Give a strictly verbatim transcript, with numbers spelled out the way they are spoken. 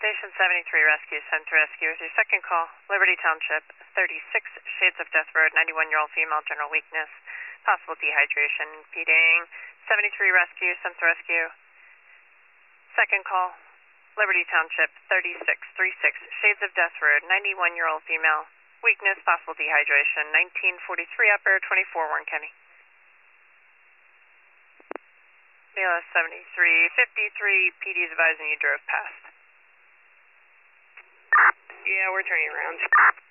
Station seventy-three Rescue, sent to rescue with your second call. Liberty Township, thirty-six Shades of Death Road, ninety-one-year-old female, general weakness, possible dehydration, feeding. seventy-three Rescue, sent to rescue. Second call. Liberty Township, thirty-six thirty-six Shades of Death Road, ninety-one-year-old female, weakness, possible dehydration, nineteen forty-three upper, twenty-four Warren County. B L S seventy-three fifty-three, P D is advising you drove past. Yeah, we're turning around.